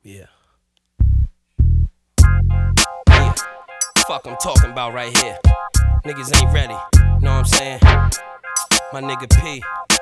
Yeah. Yeah. Fuck I'm talking about right here. Niggas ain't ready. Know what I'm saying? My nigga P.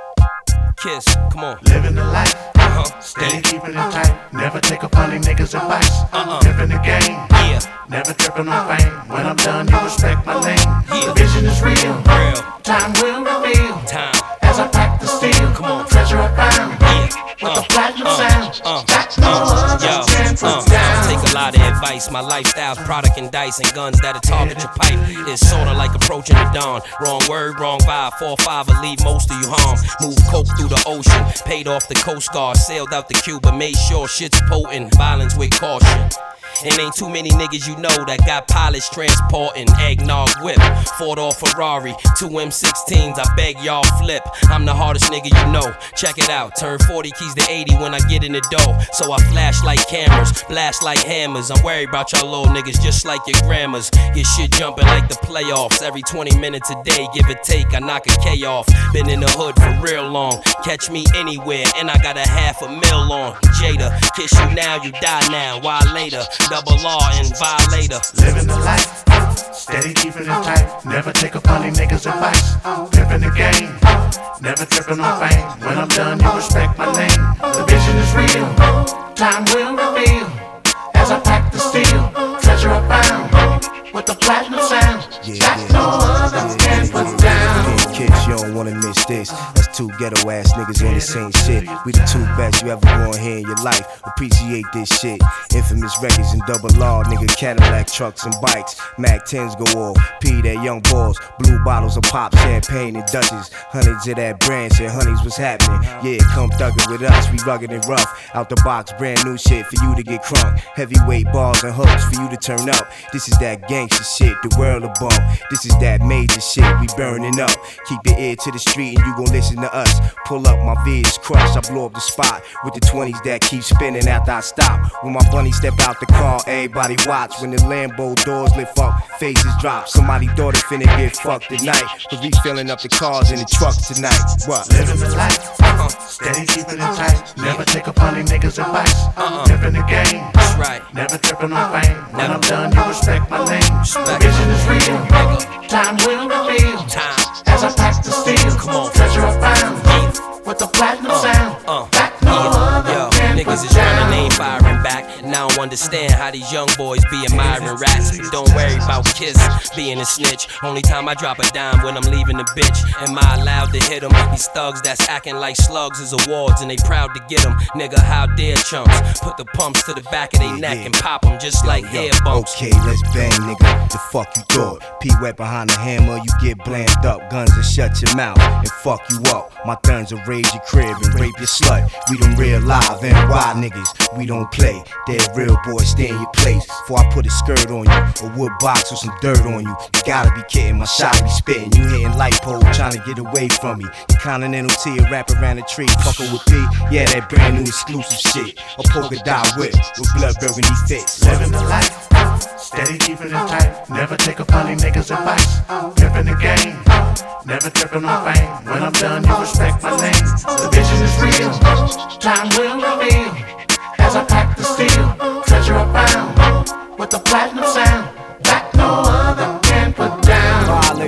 Kiss, come on. Living the life, steady keeping it tight. Never take a funny nigga's advice. Living the game, Yeah. never tripping on fame. When I'm done, you respect my name. Yeah. The vision is real. Time will reveal. Time. As I pack the steel, Come on. treasure I found. Yeah. With the platinum sound. That's no other Yo, can put down. take a lot of advice. My lifestyle's product and dice and guns that'll target your pipe. It's sorta like approaching the dawn. Wrong word, wrong vibe. 4-5 will leave most of you harm. Move coke through the ocean. Paid off the Coast Guard. Sailed out to Cuba. Made sure shit's potent. Violence with caution. And ain't too many niggas you know that got pilots transporting eggnog whip. 4-door Ferrari, 2 M16s, I beg y'all flip. I'm the hardest nigga you know, check it out. Turn 40 keys to 80 when I get in the dough. So I flash like cameras, blast like hammers. I'm worried about y'all little niggas just like your grandmas. Get shit jumping like the playoffs. Every 20 minutes a day, give or take, I knock a K off. Been in the hood for real long, catch me anywhere, and I got a $500,000 on. Jada, kiss you now, you die now, why later? Double law and violator. Living the life, steady keeping it tight. Never take a funny nigga's advice. Pimping the game, never tripping on fame. When I'm done, you respect my name. The vision is real, time will reveal. As I pack the steel, treasure I found. With the platinum sound, that's no other can put down. Kids, you don't wanna miss this. That's two ghetto ass niggas on the same shit. We the two best you ever gonna hear in your life. Appreciate this shit. Infamous records and double law, nigga. Cadillac trucks and bikes. Mac 10s go off. P that young balls. Blue bottles of pop, champagne and Dutchess. Hundreds of that brand shit. Honeys, what's happening? Yeah, come thug it with us. We rugged and rough. Out the box, brand new shit for you to get crunk. Heavyweight bars and hooks for you to turn up. This is that gangster shit. The world a bump. This is that major shit. We burning up. Keep your ear to the street and you gon' listen to us. Pull up, my V is crushed. I blow up the spot with the 20s that keep spinning after I stop. When my bunny step out the car, everybody watch. When the Lambo doors lift up, faces drop. Somebody thought it finna get fucked tonight. Cause we filling up the cars in the trucks tonight. What? Living the life, steady keeping it tight. Never take a funny nigga's advice. Pimping the game, That's right. never tripping on fame. When I'm done, you respect my name. The vision is real, time will reveal. Time. As I pack the steel, Come on. treasure I found. With the platinum sound, back no other Yo, can niggas put is running, they down. ain't firing back. And I don't understand how these young boys be admiring rats. But don't worry about Kiss being a snitch. Only time I drop a dime when I'm leaving the bitch. Am I allowed to hit them? These thugs that's acting like slugs is awards and they proud to get them. Nigga, how dare chumps put the pumps to the back of their neck and pop them just like hair bumps. Okay, let's bang, nigga. The fuck you thought? P wet behind the hammer, you get blammed up. Guns will shut your mouth and fuck you up. My guns will raid your crib and rape your slut. We don't real live and wild niggas. We don't play. Dead real boys, stay in your place. Before I put a skirt on you, a wood box with some dirt on you. You gotta be kidding, my shot be spitting. You hitting light pole, trying to get away from me. The Continental T, a wrap around the tree. Fuckin' with P, yeah, that brand new exclusive shit. A polka dot whip with blood burgundy fits. Living the life, steady keeping it tight. Never take a funny nigga's advice. Pimping the game, never tripping on fame. When I'm done, you respect my name. The vision is real, time will reveal. As I pack the steel, treasure I found. With the platinum sound, that no other can put down.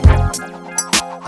Violator, Headed to the nigga. town. What?